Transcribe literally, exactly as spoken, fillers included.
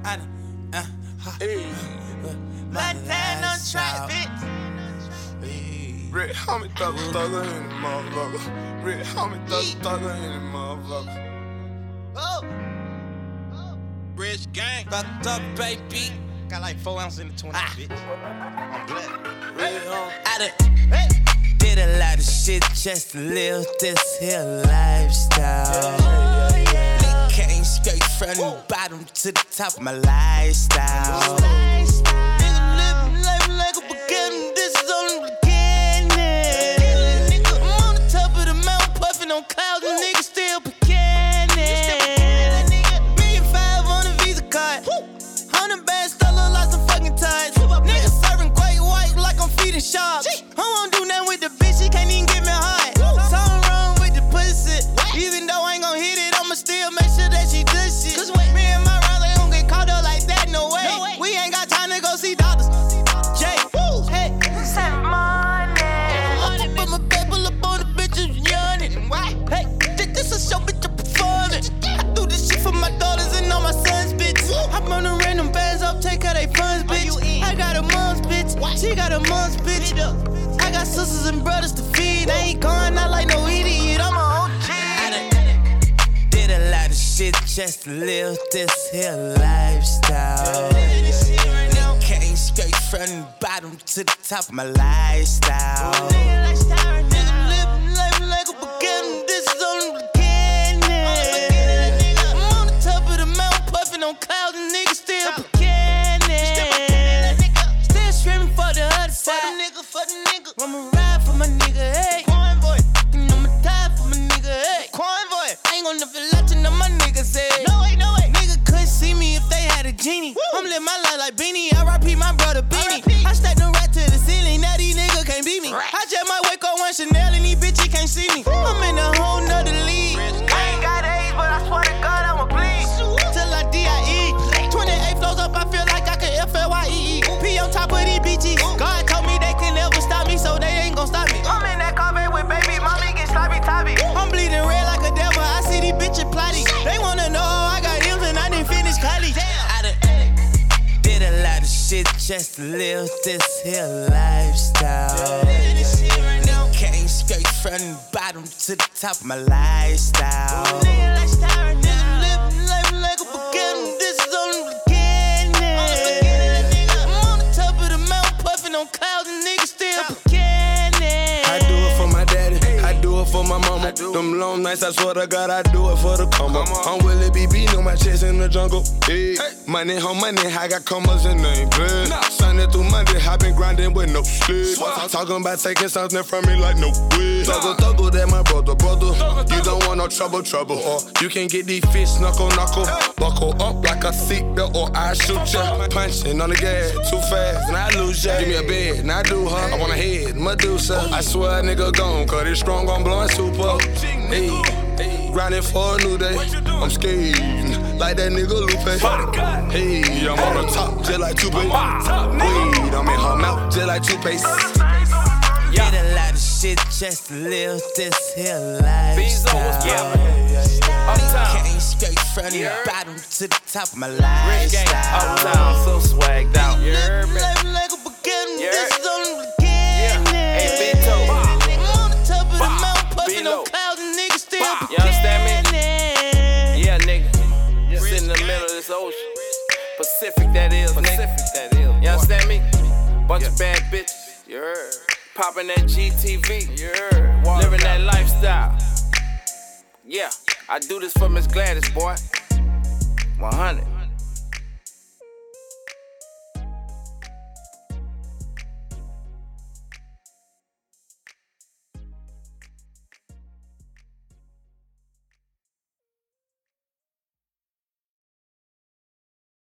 I uh, Hey, Montana on track, bitch. Red homie thugger thugger in the motherfucker. Red homie thugger thugger in the motherfucker. Oh. Rich gang. fucked up, baby. Got like four ounces in the twenty, Ah. bitch. I'm black. Red homie. I done Hey. did a lot of shit just to live this here lifestyle. Oh, yeah. Came straight from the bottom to the top of my lifestyle. Nigga living life like a beginning. This is only the beginning. Nigga, I'm on the top of the mountain, puffing on clouds, and niggas still beginning. Million five on a Visa card. Hundred bands, still look like some fucking ties. Niggas serving great white like I'm feeding sharks. I won't do nothing with the bitch, she can't even get me hard. Something wrong with the pussy. Even though I ain't gon' hit it, I'ma still make sure that she does shit. Me and my Riley don't get caught up like that, no way. We ain't got time to go see doctors. Jay, hey, send money. I put my paper up on the bitches yawning. Hey, this a show, bitch, I'm performing. I do this shit for my daughters and all my sons, bitch. I run the random bands up, take her they funds, bitch. I got a mom's bitch, she got a mom's bitch. I got sisters and brothers to feed. I ain't going out like no idiot, I'm a O G. I done did a lot of shit just to live this here lifestyle. Came straight from the bottom to the top of my lifestyle. Nigga living life like a beginning. This is only the beginning. I'm on the top of the mountain, puffing on clouds, and niggas still beginning. Still screaming for the other side. For the nigga, I'ma ride for my nigga, hey. Convoy, and I'ma die for my nigga, hey. Convoy, I ain't gon' never let you know my niggas say. No way, no way. Nigga couldn't see me if they had a genie. Woo. I'm living my life like Beanie. R I P my brother Beanie. I stacked them right to the ceiling. Now these niggas can't beat me. I just might wake up one Chanel and these bitches can't see me. Woo. I'm in a whole nother league. I ain't got age, but I swear to God I'ma bleed. Till I D I E. twenty-eight flows up, I feel like I can F L Y E E. P on top of these bitches. God told me they can never stop me, so they ain't gon' stop me. I'm in that Corvette with baby, mommy get sloppy toppy. I'm bleeding red like a devil, I see these bitches plotting. They wanna know how I got M's and I didn't finish college. I done did a lot of shit just to live this here lifestyle. Came straight from the bottom to the top of my lifestyle. Nigga living life like a beginning. This is only the beginning. I'm on the top of the mountain, puffing on clouds, and niggas still beginning. I do it for my daddy, I do it for my mama. Them long nights, I swear to God, I do it for the come up. I'm Willie B B, know my chest in the jungle. Hey. Money on money, I got commas and they ain't blood. Sunday through Monday, I been grinding with no sleep. Talking about taking something from me like no way. Thuggle, thuggle, that my brother, brother. You don't want no trouble, trouble. Or you can get these fish knuckle, knuckle. Buckle up like a seatbelt or I shoot ya. Punching on the gas, too fast, and I lose ya. Give me a bed, and I do her. I want a head, Medusa. I swear a nigga gone, cause it's strong, I'm blowing super. Hey, grinding for a new day. I'm skating like that nigga Lupe. Hey, I'm on the top, just like Tupac. Weed, I'm in her mouth, just like toothpaste. Did a lot of shit just to live this here lifestyle. Came straight from the bottom to the top of my lifestyle. Uptown, so swagged out. You heard me? Life like a beginning. Yeah. This is only the beginning. Hey, big toe. I'm on the top of the mountain, puffing on clouds, and niggas still beginning. You understand me? Yeah, nigga. Just in the middle of this ocean. Pacific, that is, Pacific, that is. You understand me? Bunch of bad bitches. You heard? Popping that G T V. You heard? Living that lifestyle. Yeah, I do this for Miss Gladys, boy. one hundred.